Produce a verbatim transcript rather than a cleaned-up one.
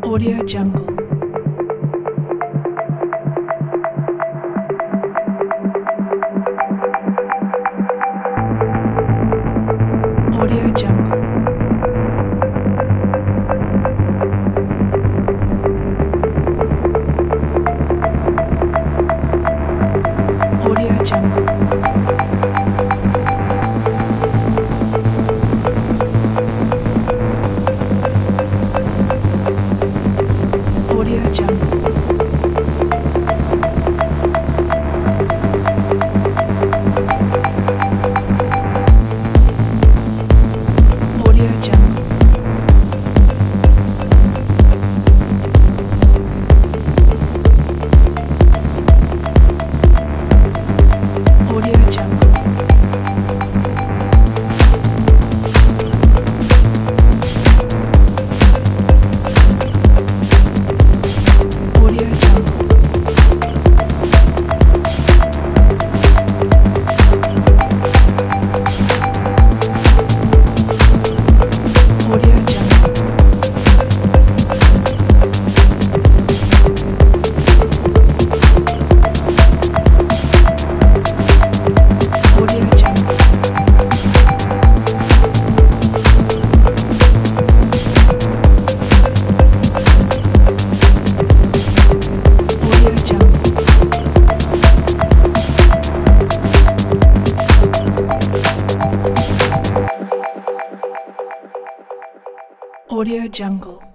Audio Jungle. Audio Jungle. Audio Jungle. Audio Jungle. Audio Jungle. Audio Jungle. Audio Jungle. Audio Jungle. Audio Jungle. Audio Jungle. Audio Jungle.